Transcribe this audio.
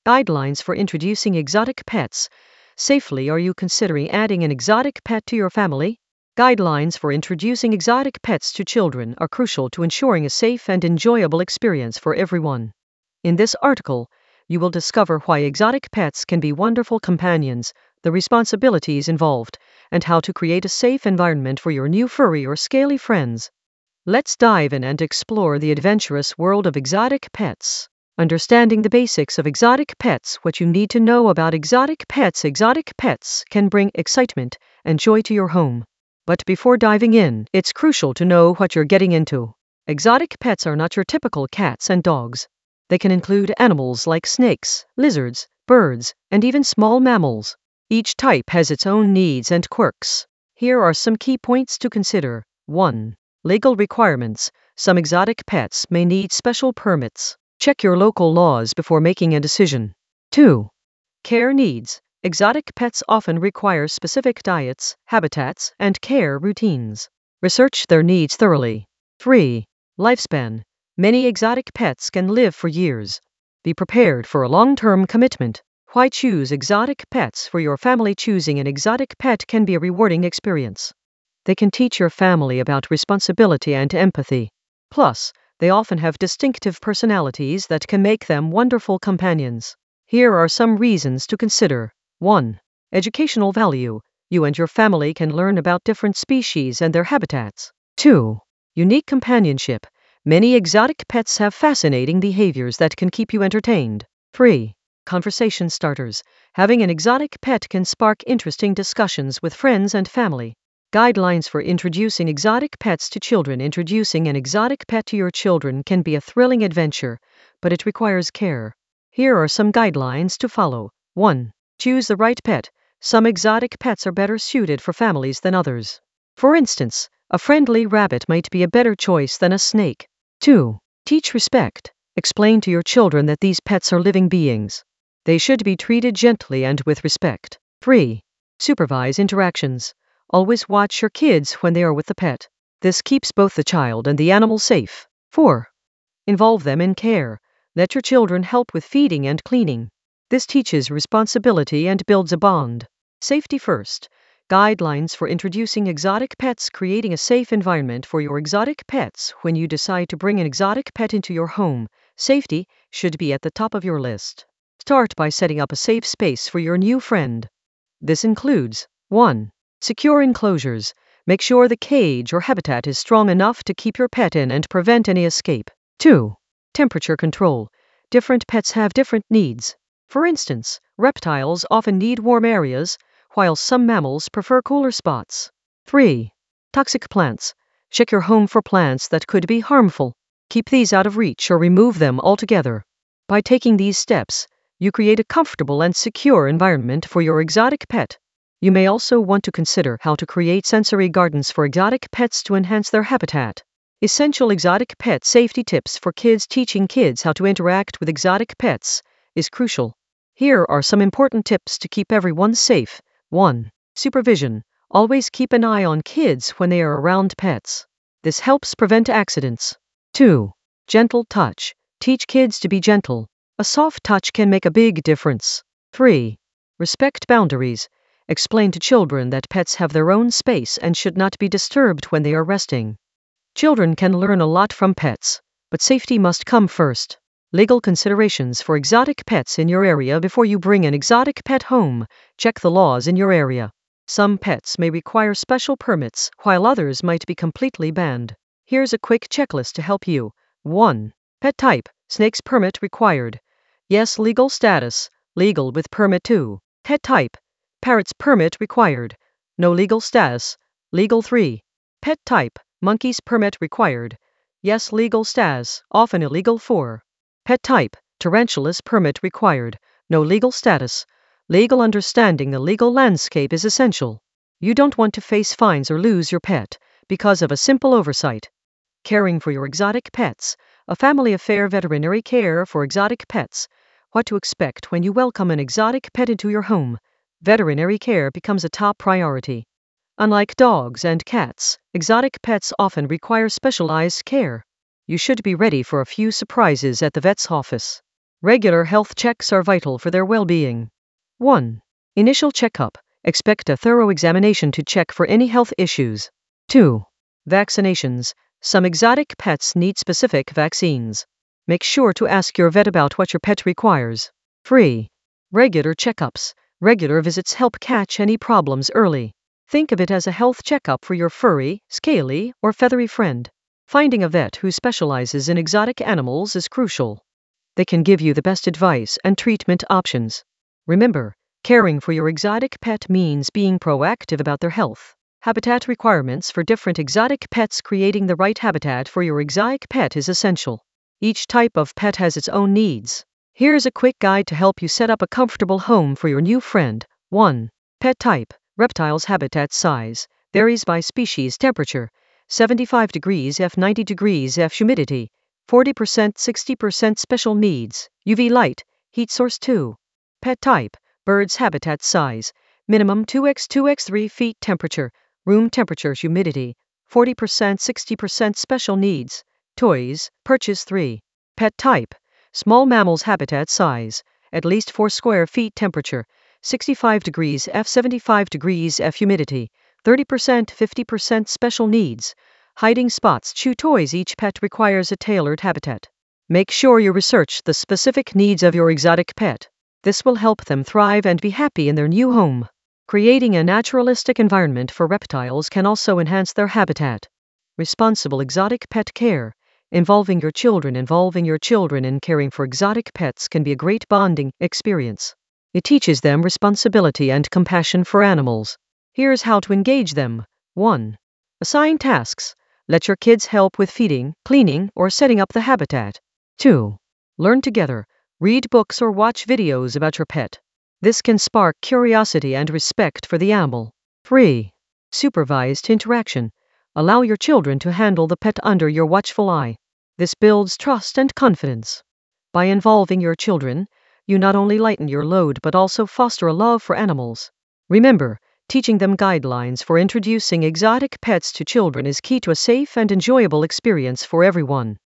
Guidelines for introducing exotic pets. Safely, are you considering adding an exotic pet to your family? Guidelines for introducing exotic pets to children are crucial to ensuring a safe and enjoyable experience for everyone. In this article, you will discover why exotic pets can be wonderful companions, the responsibilities involved, and how to create a safe environment for your new furry or scaly friends. Let's dive in and explore the adventurous world of exotic pets. Understanding the basics of exotic pets. What you need to know about exotic pets. Exotic pets can bring excitement and joy to your home. But before diving in, it's crucial to know what you're getting into. Exotic pets are not your typical cats and dogs. They can include animals like snakes, lizards, birds, and even small mammals. Each type has its own needs and quirks. Here are some key points to consider. 1. Legal requirements. Some exotic pets may need special permits. Check your local laws before making a decision. 2. Care needs. Exotic pets often require specific diets, habitats, and care routines. Research their needs thoroughly. 3. Lifespan. Many exotic pets can live for years. Be prepared for a long-term commitment. Why choose exotic pets for your family? Choosing an exotic pet can be a rewarding experience. They can teach your family about responsibility and empathy. Plus, they often have distinctive personalities that can make them wonderful companions. Here are some reasons to consider. 1. Educational value. You and your family can learn about different species and their habitats. 2. Unique companionship. Many exotic pets have fascinating behaviors that can keep you entertained. 3. Conversation starters. Having an exotic pet can spark interesting discussions with friends and family. Guidelines for introducing exotic pets to children. Introducing an exotic pet to your children can be a thrilling adventure, but it requires care. Here are some guidelines to follow. 1. Choose the right pet. Some exotic pets are better suited for families than others. For instance, a friendly rabbit might be a better choice than a snake. 2. Teach respect. Explain to your children that these pets are living beings. They should be treated gently and with respect. 3. Supervise interactions. Always watch your kids when they are with the pet. This keeps both the child and the animal safe. 4. Involve them in care. Let your children help with feeding and cleaning. This teaches responsibility and builds a bond. Safety first. Guidelines for introducing exotic pets. Creating a safe environment for your exotic pets. When you decide to bring an exotic pet into your home, safety should be at the top of your list. Start by setting up a safe space for your new friend. This includes 1. Secure enclosures. Make sure the cage or habitat is strong enough to keep your pet in and prevent any escape. 2. Temperature control. Different pets have different needs. For instance, reptiles often need warm areas, while some mammals prefer cooler spots. 3. Toxic plants. Check your home for plants that could be harmful. Keep these out of reach or remove them altogether. By taking these steps, you create a comfortable and secure environment for your exotic pet. You may also want to consider how to create sensory gardens for exotic pets to enhance their habitat. Essential exotic pet safety tips for kids. Teaching kids how to interact with exotic pets is crucial. Here are some important tips to keep everyone safe. 1. Supervision. Always keep an eye on kids when they are around pets. This helps prevent accidents. 2. Gentle touch. Teach kids to be gentle. A soft touch can make a big difference. 3. Respect boundaries. Explain to children that pets have their own space and should not be disturbed when they are resting. Children can learn a lot from pets, but safety must come first. Legal considerations for exotic pets in your area. Before you bring an exotic pet home, check the laws in your area. Some pets may require special permits, while others might be completely banned. Here's a quick checklist to help you. 1. Pet type. Snakes permit required. Yes. Legal status. Legal with permit. 2. Pet type. Parrots permit required. No legal status. Legal. 3. Pet type. Monkeys permit required. Yes. Legal status. Often illegal. 4. Pet type. Tarantulas permit required. No legal status. Legal. Understanding the legal landscape is essential. You don't want to face fines or lose your pet because of a simple oversight. Caring for your exotic pets. A family affair. Veterinary care for exotic pets. What to expect when you welcome an exotic pet into your home. Veterinary care becomes a top priority. Unlike dogs and cats, exotic pets often require specialized care. You should be ready for a few surprises at the vet's office. Regular health checks are vital for their well-being. 1. Initial checkup. Expect a thorough examination to check for any health issues. 2. Vaccinations. Some exotic pets need specific vaccines. Make sure to ask your vet about what your pet requires. 3. Regular checkups. Regular visits help catch any problems early. Think of it as a health checkup for your furry, scaly, or feathery friend. Finding a vet who specializes in exotic animals is crucial. They can give you the best advice and treatment options. Remember, caring for your exotic pet means being proactive about their health. Habitat requirements for different exotic pets. Creating the right habitat for your exotic pet is essential. Each type of pet has its own needs. Here's a quick guide to help you set up a comfortable home for your new friend. 1. Pet type. Reptiles. Habitat size varies by species. Temperature 75 degrees F 90 degrees F. Humidity 40% 60%. Special needs. UV light. Heat source. 2. Pet type. Birds. Habitat size minimum 2x 2x 3 feet. Temperature. Room temperature. Humidity 40% 60%. Special needs. Toys. Purchase. 3. Pet type. Small mammals. Habitat size at least 4 square feet. Temperature 65 degrees F 75 degrees F. Humidity 30% 50%. Special needs. Hiding spots. Chew toys. Each pet requires a tailored habitat. Make sure you research the specific needs of your exotic pet. This will help them thrive and be happy in their new home. Creating a naturalistic environment for reptiles can also enhance their habitat. Responsible exotic pet care. Involving your children in caring for exotic pets can be a great bonding experience. It teaches them responsibility and compassion for animals. Here's how to engage them. 1. Assign tasks. Let your kids help with feeding, cleaning, or setting up the habitat. 2. Learn together. Read books or watch videos about your pet. This can spark curiosity and respect for the animal. 3. Supervised interaction. Allow your children to handle the pet under your watchful eye. This builds trust and confidence. By involving your children, you not only lighten your load but also foster a love for animals. Remember, teaching them guidelines for introducing exotic pets to children is key to a safe and enjoyable experience for everyone.